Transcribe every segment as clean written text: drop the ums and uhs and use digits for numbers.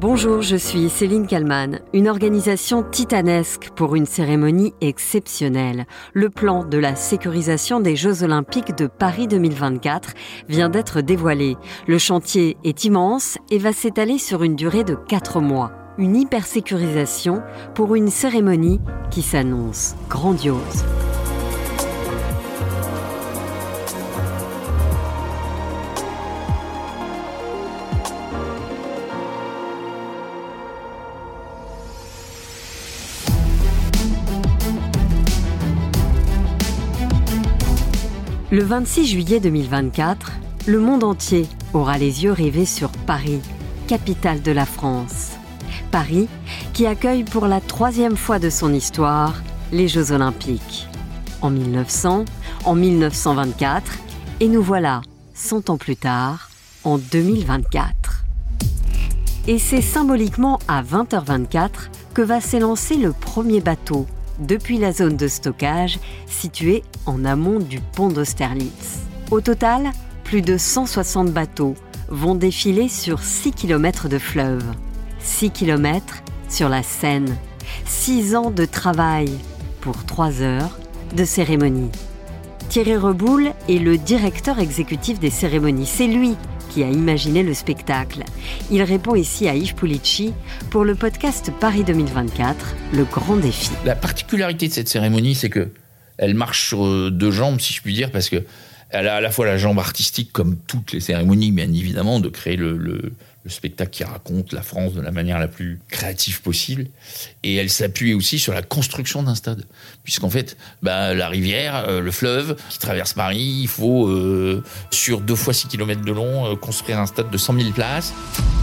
Bonjour, je suis Céline Kallmann. Une organisation titanesque pour une cérémonie exceptionnelle. Le plan de la sécurisation des Jeux Olympiques de Paris 2024 vient d'être dévoilé. Le chantier est immense et va s'étaler sur une durée de 4 mois. Une hypersécurisation pour une cérémonie qui s'annonce grandiose. Le 26 juillet 2024, le monde entier aura les yeux rivés sur Paris, capitale de la France. Paris, qui accueille pour la 3e fois de son histoire les Jeux Olympiques. En 1900, en 1924, et nous voilà, 100 ans plus tard, en 2024. Et c'est symboliquement à 20h24 que va s'élancer le premier bateau depuis la zone de stockage située en amont du pont d'Austerlitz. Au total, plus de 160 bateaux vont défiler sur 6 km de fleuve. 6 km sur la Seine. 6 ans de travail pour 3 heures de cérémonie. Thierry Reboul est le directeur exécutif des cérémonies. C'est lui qui a imaginé le spectacle. Il répond ici à Yves Pulici pour le podcast Paris 2024, le grand défi. La particularité de cette cérémonie, c'est qu'elle marche sur 2 jambes, si je puis dire, parce qu'elle a à la fois la jambe artistique, comme toutes les cérémonies, bien évidemment, de créer le spectacle qui raconte la France de la manière la plus créative possible. Et elle s'appuie aussi sur la construction d'un stade. Puisqu'en fait, la rivière, le fleuve qui traverse Paris, il faut, sur 2 fois 6 km de long, construire un stade de 100 000 places.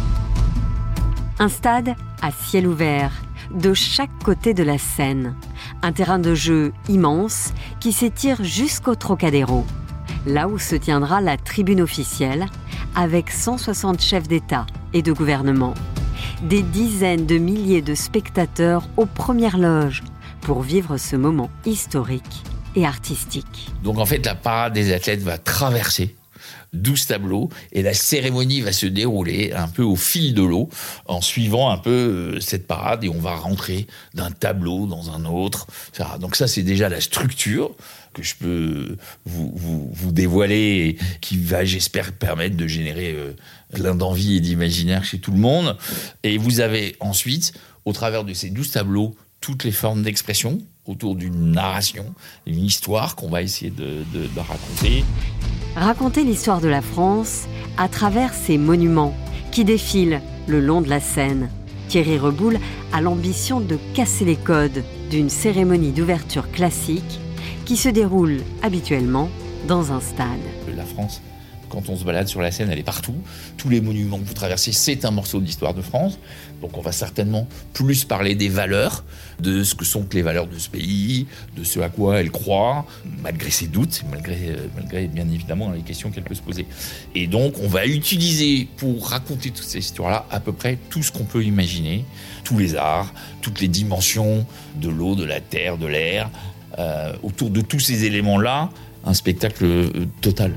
Un stade à ciel ouvert, de chaque côté de la Seine. Un terrain de jeu immense qui s'étire jusqu'au Trocadéro. Là où se tiendra la tribune officielle, avec 160 chefs d'État et de gouvernement. Des dizaines de milliers de spectateurs aux premières loges pour vivre ce moment historique et artistique. Donc en fait, la parade des athlètes va traverser 12 tableaux et la cérémonie va se dérouler un peu au fil de l'eau en suivant un peu cette parade et on va rentrer d'un tableau dans un autre. Donc ça, c'est déjà la structure que je peux vous dévoiler et qui va, j'espère, permettre de générer plein d'envie et d'imaginaire chez tout le monde. Et vous avez ensuite, au travers de ces 12 tableaux, toutes les formes d'expression autour d'une narration, une histoire qu'on va essayer de raconter. Raconter l'histoire de la France à travers ces monuments qui défilent le long de la Seine. Thierry Reboul a l'ambition de casser les codes d'une cérémonie d'ouverture classique qui se déroule habituellement dans un stade. La France, quand on se balade sur la Seine, elle est partout. Tous les monuments que vous traversez, c'est un morceau de l'histoire de France. Donc on va certainement plus parler des valeurs, de ce que sont les valeurs de ce pays, de ce à quoi elle croit, malgré ses doutes, malgré bien évidemment les questions qu'elle peut se poser. Et donc on va utiliser pour raconter toutes ces histoires-là à peu près tout ce qu'on peut imaginer, tous les arts, toutes les dimensions de l'eau, de la terre, de l'air, autour de tous ces éléments-là, un spectacle total.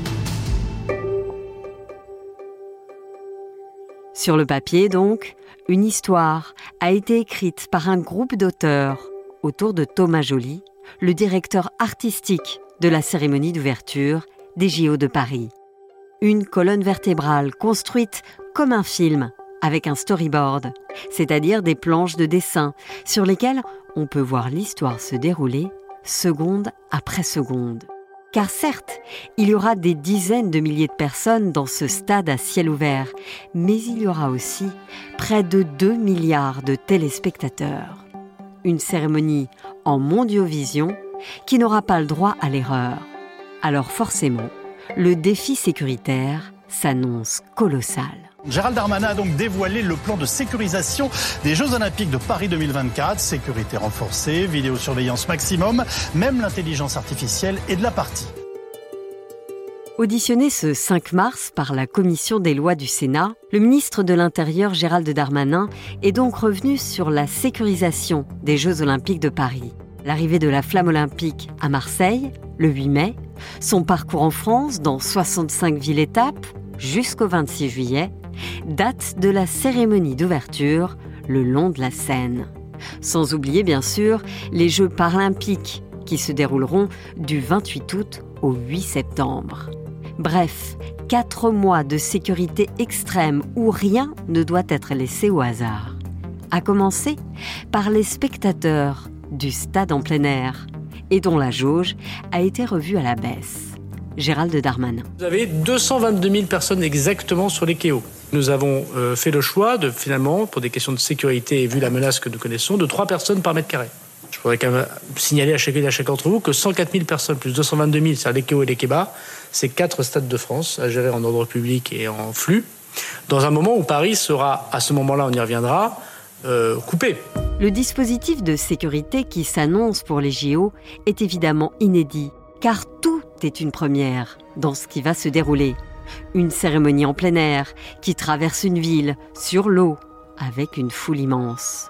Sur le papier, donc, une histoire a été écrite par un groupe d'auteurs autour de Thomas Joly, le directeur artistique de la cérémonie d'ouverture des JO de Paris. Une colonne vertébrale construite comme un film avec un storyboard, c'est-à-dire des planches de dessin sur lesquelles on peut voir l'histoire se dérouler seconde après seconde. Car certes, il y aura des dizaines de milliers de personnes dans ce stade à ciel ouvert, mais il y aura aussi près de 2 milliards de téléspectateurs. Une cérémonie en mondiovision qui n'aura pas le droit à l'erreur. Alors forcément, le défi sécuritaire s'annonce colossal. Gérald Darmanin a donc dévoilé le plan de sécurisation des Jeux Olympiques de Paris 2024. Sécurité renforcée, vidéosurveillance maximum, même l'intelligence artificielle est de la partie. Auditionné ce 5 mars par la commission des lois du Sénat, le ministre de l'Intérieur Gérald Darmanin est donc revenu sur la sécurisation des Jeux Olympiques de Paris. L'arrivée de la flamme olympique à Marseille, le 8 mai, son parcours en France dans 65 villes-étapes jusqu'au 26 juillet, date de la cérémonie d'ouverture le long de la Seine. Sans oublier bien sûr les Jeux paralympiques qui se dérouleront du 28 août au 8 septembre. Bref, 4 mois de sécurité extrême où rien ne doit être laissé au hasard. À commencer par les spectateurs du stade en plein air et dont la jauge a été revue à la baisse. Gérald Darmanin. Vous avez 222 000 personnes exactement sur les quais. Nous avons fait le choix de, finalement, pour des questions de sécurité et vu la menace que nous connaissons, de 3 personnes par mètre carré. Je pourrais quand même signaler à chacune et à chacun d'entre vous que 104 000 personnes plus 222 000, c'est-à-dire les quais hauts et les quais bas, c'est 4 stades de France à gérer en ordre public et en flux, dans un moment où Paris sera, à ce moment-là, on y reviendra, coupé. Le dispositif de sécurité qui s'annonce pour les JO est évidemment inédit, car tout est une première dans ce qui va se dérouler. Une cérémonie en plein air qui traverse une ville, sur l'eau, avec une foule immense.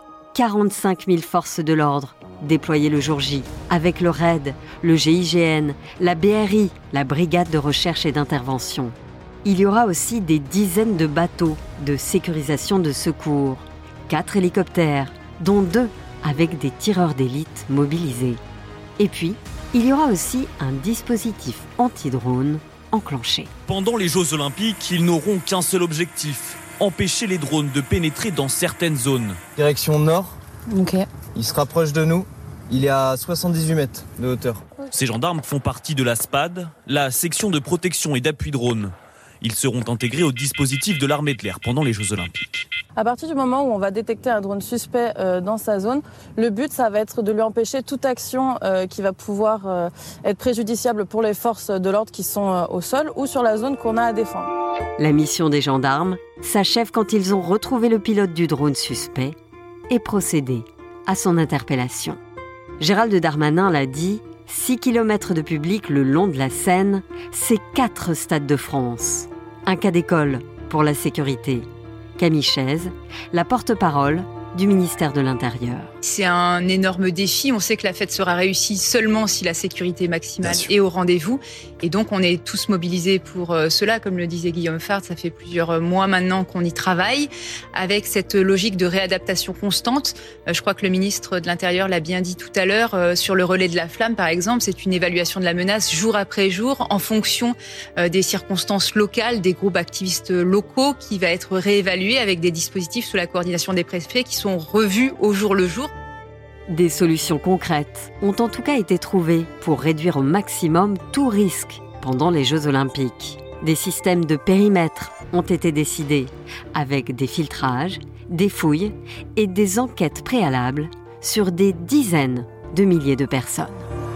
45 000 forces de l'ordre déployées le jour J, avec le RAID, le GIGN, la BRI, la Brigade de recherche et d'intervention. Il y aura aussi des dizaines de bateaux de sécurisation de secours, 4 hélicoptères, dont 2 avec des tireurs d'élite mobilisés. Et puis, il y aura aussi un dispositif anti-drone enclenché. Pendant les Jeux Olympiques, ils n'auront qu'un seul objectif, empêcher les drones de pénétrer dans certaines zones. Direction nord. Ok. Il se rapproche de nous. Il est à 78 mètres de hauteur. Ces gendarmes font partie de la SPAD, la section de protection et d'appui drone. Ils seront intégrés au dispositif de l'armée de l'air pendant les Jeux Olympiques. À partir du moment où on va détecter un drone suspect dans sa zone, le but, ça va être de lui empêcher toute action qui va pouvoir être préjudiciable pour les forces de l'ordre qui sont au sol ou sur la zone qu'on a à défendre. La mission des gendarmes s'achève quand ils ont retrouvé le pilote du drone suspect et procédé à son interpellation. Gérald Darmanin l'a dit, 6 km de public le long de la Seine, c'est 4 stades de France. Un cas d'école pour la sécurité. Camille Chaise, la porte-parole du ministère de l'Intérieur. C'est un énorme défi. On sait que la fête sera réussie seulement si la sécurité maximale est au rendez-vous. Et donc, on est tous mobilisés pour cela. Comme le disait Guillaume Fard, ça fait plusieurs mois maintenant qu'on y travaille, avec cette logique de réadaptation constante. Je crois que le ministre de l'Intérieur l'a bien dit tout à l'heure, sur le relais de la flamme, par exemple, c'est une évaluation de la menace jour après jour, en fonction des circonstances locales, des groupes activistes locaux, qui va être réévalué avec des dispositifs sous la coordination des préfets qui sont revus au jour le jour. Des solutions concrètes ont en tout cas été trouvées pour réduire au maximum tout risque pendant les Jeux Olympiques. Des systèmes de périmètre ont été décidés, avec des filtrages, des fouilles et des enquêtes préalables sur des dizaines de milliers de personnes.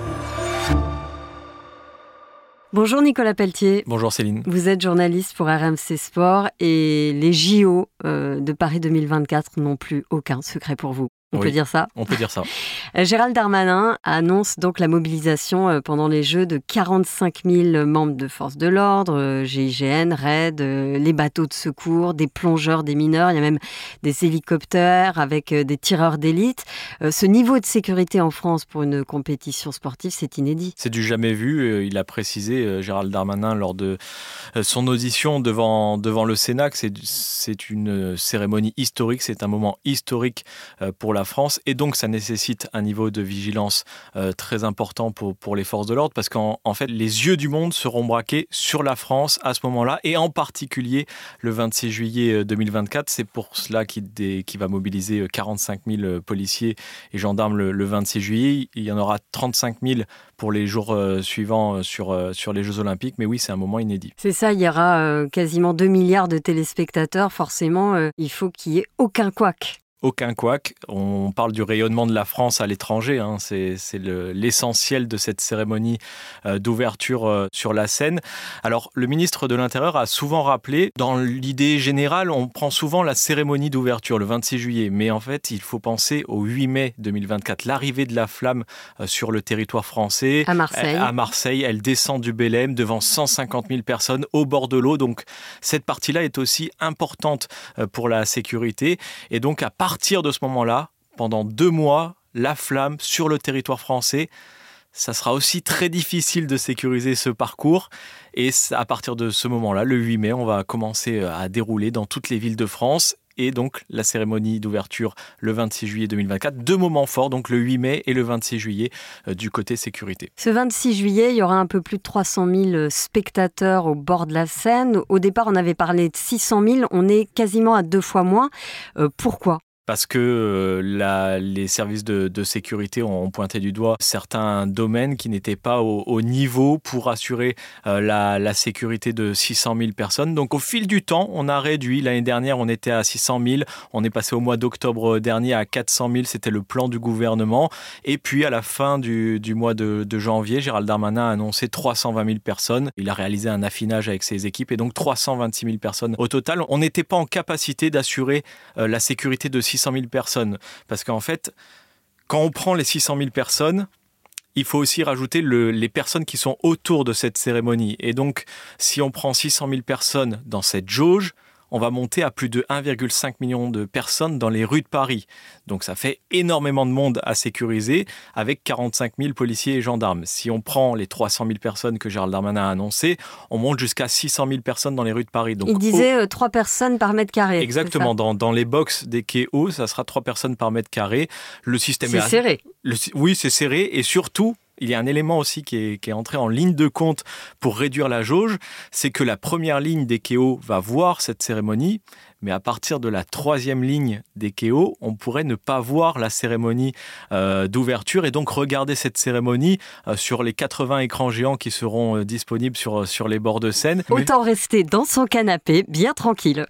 Bonjour Nicolas Pelletier. Bonjour Céline. Vous êtes journaliste pour RMC Sport et les JO de Paris 2024 n'ont plus aucun secret pour vous. On peut dire ça ? On peut dire ça. Gérald Darmanin annonce donc la mobilisation pendant les Jeux de 45 000 membres de forces de l'ordre, GIGN, RAID, les bateaux de secours, des plongeurs, des mineurs, il y a même des hélicoptères avec des tireurs d'élite. Ce niveau de sécurité en France pour une compétition sportive, c'est inédit. C'est du jamais vu. Il a précisé, Gérald Darmanin, lors de son audition devant le Sénat, que c'est une cérémonie historique, c'est un moment historique pour la France, et donc ça nécessite un niveau de vigilance très important pour les forces de l'ordre, parce qu'en fait les yeux du monde seront braqués sur la France à ce moment-là, et en particulier le 26 juillet 2024. C'est pour cela qu'il va mobiliser 45 000 policiers et gendarmes le 26 juillet. Il y en aura 35 000 pour les jours suivants sur les Jeux Olympiques, mais oui, c'est un moment inédit. C'est ça, il y aura quasiment 2 milliards de téléspectateurs, forcément il faut qu'il n'y ait aucun couac. Aucun couac. On parle du rayonnement de la France à l'étranger. Hein. C'est l'essentiel de cette cérémonie d'ouverture sur la Seine. Alors, le ministre de l'Intérieur a souvent rappelé, dans l'idée générale, on prend souvent la cérémonie d'ouverture le 26 juillet. Mais en fait, il faut penser au 8 mai 2024, l'arrivée de la flamme sur le territoire français. À Marseille. À Marseille, elle descend du Bélem devant 150 000 personnes au bord de l'eau. Donc, cette partie-là est aussi importante pour la sécurité. Et donc, à partir de ce moment-là, pendant 2 mois, la flamme sur le territoire français, ça sera aussi très difficile de sécuriser ce parcours. Et à partir de ce moment-là, le 8 mai, on va commencer à dérouler dans toutes les villes de France. Et donc, la cérémonie d'ouverture le 26 juillet 2024. 2 moments forts, donc le 8 mai et le 26 juillet du côté sécurité. Ce 26 juillet, il y aura un peu plus de 300 000 spectateurs au bord de la Seine. Au départ, on avait parlé de 600 000. On est quasiment à 2 fois moins. Pourquoi ? Parce que les services de sécurité ont pointé du doigt certains domaines qui n'étaient pas au niveau pour assurer la sécurité de 600 000 personnes. Donc au fil du temps, on a réduit. L'année dernière, on était à 600 000. On est passé au mois d'octobre dernier à 400 000. C'était le plan du gouvernement. Et puis à la fin du mois de janvier, Gérald Darmanin a annoncé 320 000 personnes. Il a réalisé un affinage avec ses équipes et donc 326 000 personnes au total. On n'était pas en capacité d'assurer la sécurité de 600 000 personnes. Parce qu'en fait, quand on prend les 600 000 personnes, il faut aussi rajouter les personnes qui sont autour de cette cérémonie. Et donc, si on prend 600 000 personnes dans cette jauge, on va monter à plus de 1,5 million de personnes dans les rues de Paris. Donc ça fait énormément de monde à sécuriser avec 45 000 policiers et gendarmes. Si on prend les 300 000 personnes que Gérald Darmanin a annoncées, on monte jusqu'à 600 000 personnes dans les rues de Paris. Donc, il disait 3 personnes par mètre carré. Exactement. Dans les box des quais hauts, ça sera 3 personnes par mètre carré. Le système c'est serré. Oui, c'est serré. Et surtout, il y a un élément aussi qui est entré en ligne de compte pour réduire la jauge, c'est que la première ligne des quais hauts va voir cette cérémonie, mais à partir de la 3e ligne des quais hauts, on pourrait ne pas voir la cérémonie d'ouverture et donc regarder cette cérémonie sur les 80 écrans géants qui seront disponibles sur les bords de Seine. Autant rester dans son canapé, bien tranquille.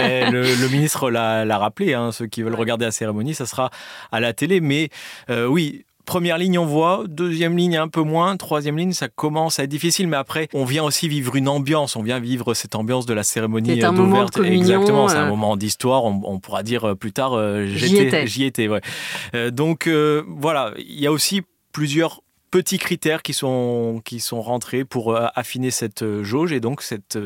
Le ministre l'a rappelé, ceux qui veulent regarder la cérémonie, ça sera à la télé, mais oui. Première ligne, on voit. 2e ligne, un peu moins. 3e ligne, ça commence à être difficile. Mais après, on vient aussi vivre une ambiance. On vient vivre cette ambiance de la cérémonie d'ouverture. C'est un moment de communion. Exactement, c'est un moment d'histoire. On pourra dire plus tard, j'y étais. Ouais. Donc, voilà. Il y a aussi plusieurs petits critères qui sont rentrés pour affiner cette jauge et donc cette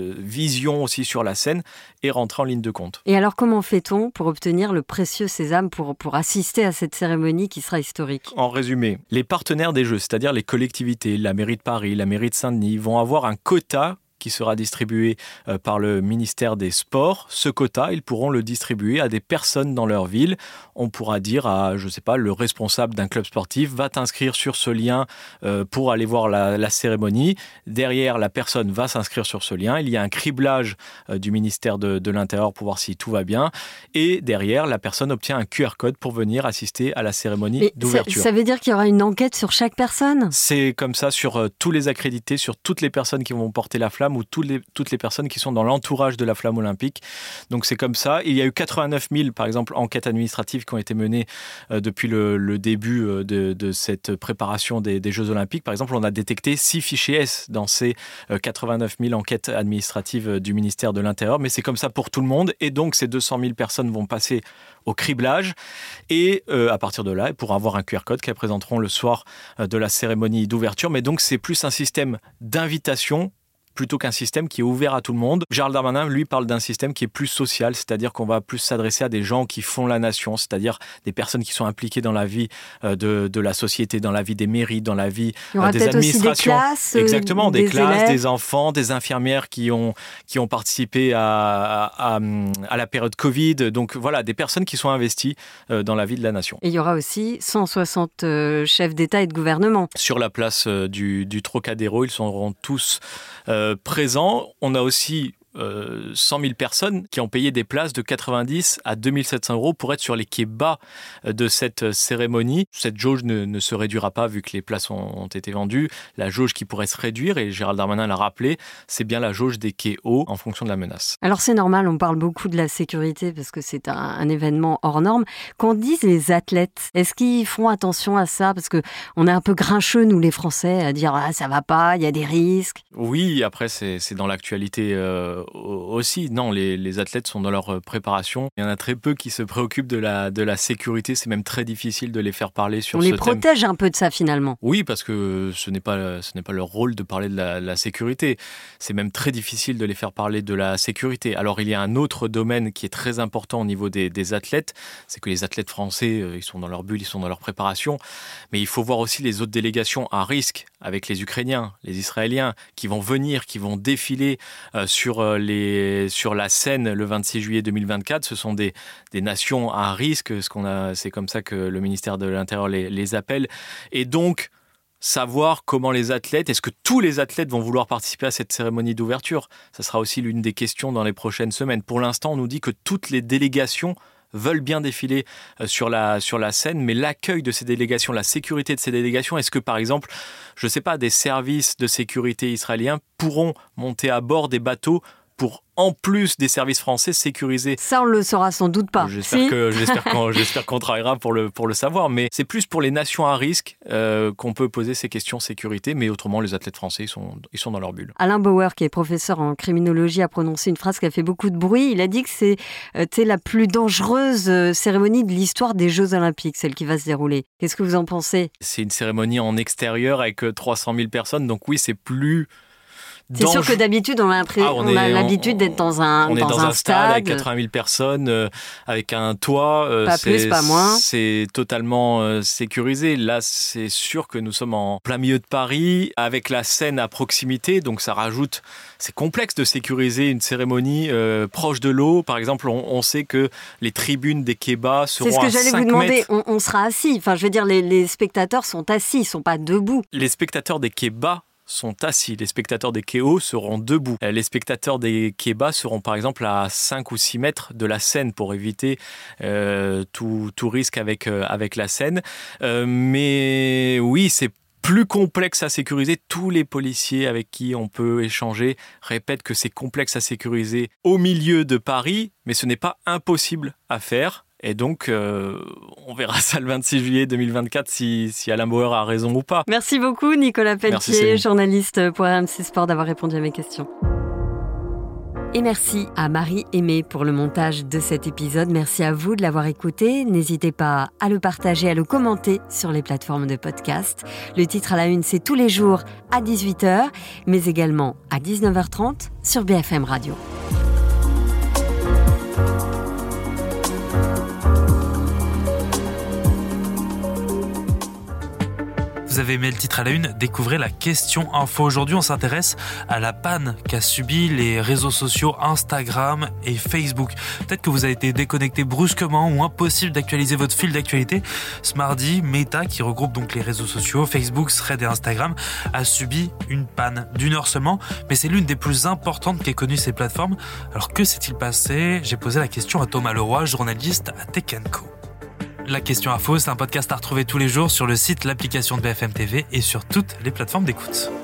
vision aussi sur la scène est rentrée en ligne de compte. Et alors comment fait-on pour obtenir le précieux sésame pour assister à cette cérémonie qui sera historique ? En résumé, les partenaires des Jeux, c'est-à-dire les collectivités, la mairie de Paris, la mairie de Saint-Denis, vont avoir un quota qui sera distribué par le ministère des Sports. Ce quota, ils pourront le distribuer à des personnes dans leur ville. On pourra dire à, je ne sais pas, le responsable d'un club sportif va t'inscrire sur ce lien pour aller voir la cérémonie. Derrière, la personne va s'inscrire sur ce lien. Il y a un criblage du ministère de l'Intérieur pour voir si tout va bien. Et derrière, la personne obtient un QR code pour venir assister à la cérémonie d'ouverture. Ça veut dire qu'il y aura une enquête sur chaque personne ? C'est comme ça sur tous les accrédités, sur toutes les personnes qui vont porter la flamme ou toutes les personnes qui sont dans l'entourage de la flamme olympique. Donc c'est comme ça. Il y a eu 89 000, par exemple, enquêtes administratives qui ont été menées depuis le début de cette préparation des Jeux Olympiques. Par exemple, on a détecté 6 fichiers S dans ces 89 000 enquêtes administratives du ministère de l'Intérieur. Mais c'est comme ça pour tout le monde. Et donc, ces 200 000 personnes vont passer au criblage. Et à partir de là, elles pourront avoir un QR code qu'elles présenteront le soir de la cérémonie d'ouverture. Mais donc, c'est plus un système d'invitation plutôt qu'un système qui est ouvert à tout le monde. Gérald Darmanin, lui, parle d'un système qui est plus social, c'est-à-dire qu'on va plus s'adresser à des gens qui font la nation, c'est-à-dire des personnes qui sont impliquées dans la vie de la société, dans la vie des mairies, dans la vie des administrations. Aussi exactement, des classes, élèves. des enfants, des infirmières qui ont participé à la période Covid. Donc voilà, des personnes qui sont investies dans la vie de la nation. Et il y aura aussi 160 chefs d'État et de gouvernement. Sur la place du Trocadéro, ils seront tous présents. On a aussi 100 000 personnes qui ont payé des places de 90 à 2 700 € pour être sur les quais bas de cette cérémonie. Cette jauge ne se réduira pas vu que les places ont été vendues. La jauge qui pourrait se réduire, et Gérald Darmanin l'a rappelé, c'est bien la jauge des quais hauts en fonction de la menace. Alors c'est normal, on parle beaucoup de la sécurité parce que c'est un événement hors norme. Qu'en disent les athlètes ? Est-ce qu'ils font attention à ça ? Parce qu'on est un peu grincheux, nous les Français, à dire « ah, ça va pas, il y a des risques ». Oui, après c'est dans l'actualité aussi. Non, les athlètes sont dans leur préparation. Il y en a très peu qui se préoccupent de la sécurité. C'est même très difficile de les faire parler sur ce thème. On les protège un peu de ça finalement. Oui, parce que ce n'est pas leur rôle de parler de la sécurité. C'est même très difficile de les faire parler de la sécurité. Alors il y a un autre domaine qui est très important au niveau des athlètes, c'est que les athlètes français, ils sont dans leur bulle, ils sont dans leur préparation, mais il faut voir aussi les autres délégations à risque avec les Ukrainiens, les Israéliens, qui vont venir, qui vont défiler sur la scène le 26 juillet 2024. Ce sont des nations à risque, c'est comme ça que le ministère de l'Intérieur les appelle. Et donc, savoir comment est-ce que tous les athlètes vont vouloir participer à cette cérémonie d'ouverture? Ça sera aussi l'une des questions dans les prochaines semaines. Pour l'instant, on nous dit que toutes les délégations veulent bien défiler sur la scène, mais l'accueil de ces délégations, la sécurité de ces délégations, est-ce que par exemple, je ne sais pas, des services de sécurité israéliens pourront monter à bord des bateaux pour, en plus des services français, sécuriser? Ça, on le saura sans doute pas. J'espère qu'on travaillera pour le savoir, mais c'est plus pour les nations à risque qu'on peut poser ces questions sécurité, mais autrement, les athlètes français, ils sont dans leur bulle. Alain Bauer, qui est professeur en criminologie, a prononcé une phrase qui a fait beaucoup de bruit. Il a dit que c'est la plus dangereuse cérémonie de l'histoire des Jeux Olympiques, celle qui va se dérouler. Qu'est-ce que vous en pensez? C'est une cérémonie en extérieur avec 300 000 personnes, donc oui, c'est plus... C'est sûr que d'habitude, on a l'habitude d'être dans un stade avec 80 000 personnes, avec un toit. Pas plus, pas moins. C'est totalement sécurisé. Là, c'est sûr que nous sommes en plein milieu de Paris, avec la Seine à proximité. Donc, ça rajoute... C'est complexe de sécuriser une cérémonie proche de l'eau. Par exemple, on sait que les tribunes des Kebas seront à 5 mètres. C'est ce que j'allais vous demander. On sera assis. Enfin, je veux dire, les spectateurs sont assis, ils ne sont pas debout. Les spectateurs des Kebas sont assis. Les spectateurs des Kéos seront debout. Les spectateurs des Kebas seront par exemple à 5 ou 6 mètres de la scène pour éviter tout risque avec la scène. Mais oui, c'est plus complexe à sécuriser. Tous les policiers avec qui on peut échanger répètent que c'est complexe à sécuriser au milieu de Paris, mais ce n'est pas impossible à faire. Et donc, on verra ça le 26 juillet 2024 si Alain Bauer a raison ou pas. Merci beaucoup Nicolas Pelletier, journaliste pour RMC Sport, d'avoir répondu à mes questions. Et merci à Marie Aimé pour le montage de cet épisode. Merci à vous de l'avoir écouté. N'hésitez pas à le partager, à le commenter sur les plateformes de podcast. Le titre à la une, c'est tous les jours à 18h, mais également à 19h30 sur BFM Radio. Vous avez aimé le titre à la une, découvrez la question info. Aujourd'hui, on s'intéresse à la panne qu'a subi les réseaux sociaux Instagram et Facebook. Peut-être que vous avez été déconnecté brusquement ou impossible d'actualiser votre fil d'actualité. Ce mardi, Meta, qui regroupe donc les réseaux sociaux, Facebook, Threads et Instagram, a subi une panne d'1 heure seulement, mais c'est l'une des plus importantes qu'aient connues ces plateformes. Alors que s'est-il passé? J'ai posé la question à Thomas Leroy, journaliste à Tech & Co. La question info, c'est un podcast à retrouver tous les jours sur le site, l'application de BFM TV et sur toutes les plateformes d'écoute.